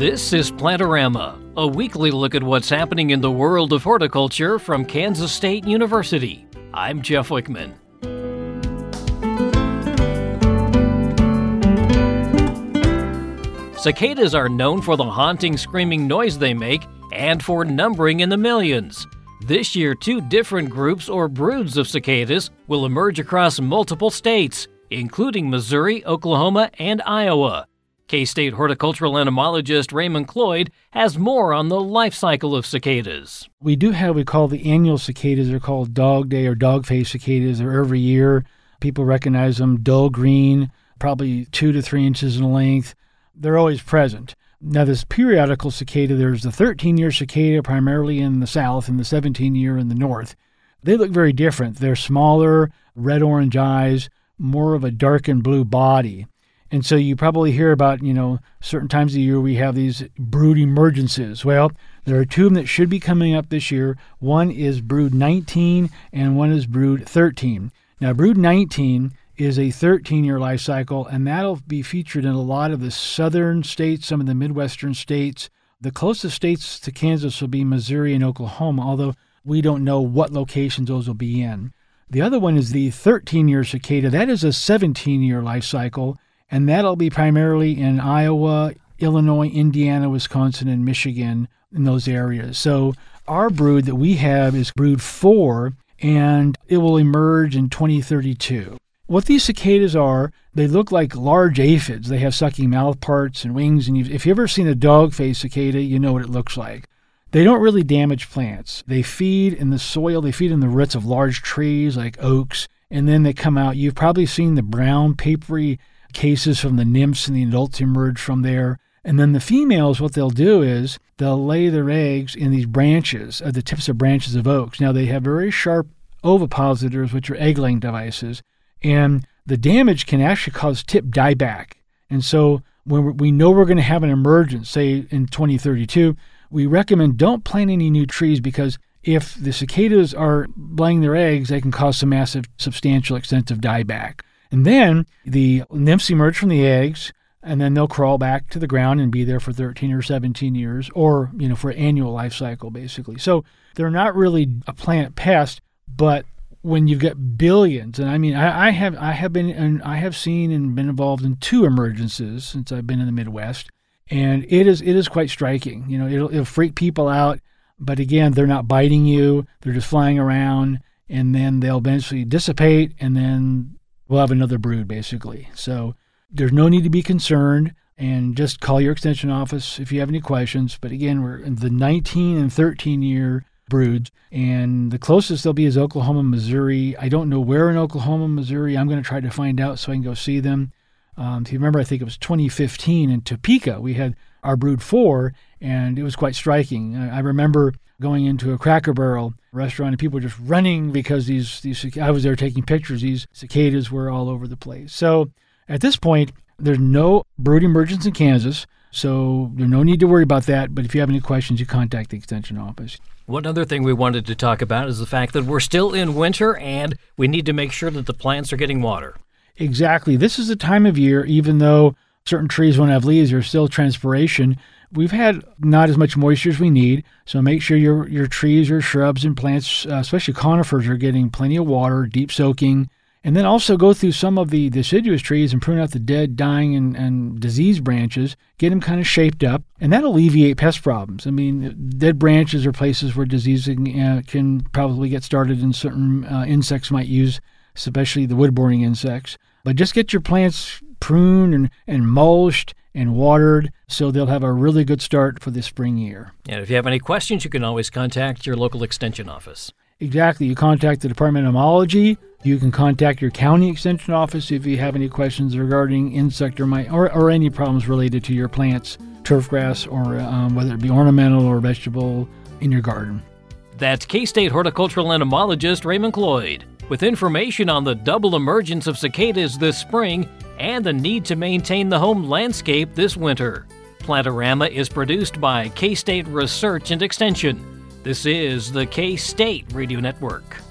This is Plantorama, a weekly look at what's happening in the world of horticulture from Kansas State University. I'm Jeff Wickman. Cicadas are known for the haunting, screaming noise they make and for numbering in the millions. This year, 2 different groups or broods of cicadas will emerge across multiple states, including Missouri, Oklahoma, and Iowa. K-State horticultural entomologist Raymond Cloyd has more on the life cycle of cicadas. We do have what we call the annual cicadas. They're called dog day or dog-faced cicadas. They're every year. People recognize them, dull green, probably 2 to 3 inches in length. They're always present. Now, this periodical cicada, there's the 13-year cicada primarily in the south and the 17-year in the north. They look very different. They're smaller, red-orange eyes, more of a darkened blue body. And so you probably hear about, certain times of the year we have these brood emergences. Well, there are 2 of them that should be coming up this year. One is brood 19 and one is brood 13. Now, brood 19 is a 13-year life cycle, and that'll be featured in a lot of the southern states, some of the Midwestern states. The closest states to Kansas will be Missouri and Oklahoma, although we don't know what locations those will be in. The other one is the 13-year cicada. That is a 17-year life cycle, and that'll be primarily in Iowa, Illinois, Indiana, Wisconsin, and Michigan, in those areas. So our brood that we have is brood 4, and it will emerge in 2032. What these cicadas are, they look like large aphids. They have sucking mouth parts and wings, and if you've ever seen a dog-faced cicada, you know what it looks like. They don't really damage plants. They feed in the soil. They feed in the roots of large trees like oaks, and then they come out. You've probably seen the brown, papery cases from the nymphs and the adults emerge from there. And then the females, what they'll do is they'll lay their eggs in these branches, at the tips of branches of oaks. Now, they have very sharp ovipositors, which are egg-laying devices, and the damage can actually cause tip dieback. And so when we know we're going to have an emergence, say in 2032, we recommend don't plant any new trees, because if the cicadas are laying their eggs, they can cause some massive, substantial, extensive dieback. And then the nymphs emerge from the eggs, and then they'll crawl back to the ground and be there for 13 or 17 years, or, for an annual life cycle, basically. So they're not really a plant pest, but when you've got billions, and I have seen and been involved in 2 emergences since I've been in the Midwest, and it is quite striking. It'll freak people out, but again, they're not biting you; they're just flying around, and then they'll eventually dissipate, and then we'll have another brood, basically. So there's no need to be concerned, and just call your extension office if you have any questions. But again, we're in the 19 and 13-year broods, and the closest they'll be is Oklahoma, Missouri. I don't know where in Oklahoma, Missouri. I'm going to try to find out so I can go see them. If you remember, I think it was 2015 in Topeka. We had our brood 4, and it was quite striking. I remember going into a Cracker Barrel restaurant, and people were just running because I was there taking pictures. These cicadas were all over the place. So at this point, there's no brood emergence in Kansas, so there's no need to worry about that. But if you have any questions, you contact the extension office. One other thing we wanted to talk about is the fact that we're still in winter, and we need to make sure that the plants are getting water. Exactly. This is the time of year, even though certain trees won't have leaves, there's still transpiration. We've had not as much moisture as we need, so make sure your trees, your shrubs and plants, especially conifers, are getting plenty of water, deep soaking. And then also go through some of the deciduous trees and prune out the dead, dying, and diseased branches, get them kind of shaped up, and that'll alleviate pest problems. Dead branches are places where disease can probably get started, and certain insects might use, especially the wood-boring insects. But just get your plants pruned and mulched and watered so they'll have a really good start for the spring year. And if you have any questions, you can always contact your local extension office. Exactly. You contact the Department of Entomology. You can contact your county extension office if you have any questions regarding insect or mite or any problems related to your plants, turf grass, or whether it be ornamental or vegetable in your garden. That's K-State horticultural entomologist Raymond Cloyd, with information on the double emergence of cicadas this spring and the need to maintain the home landscape this winter. Plantorama is produced by K-State Research and Extension. This is the K-State Radio Network.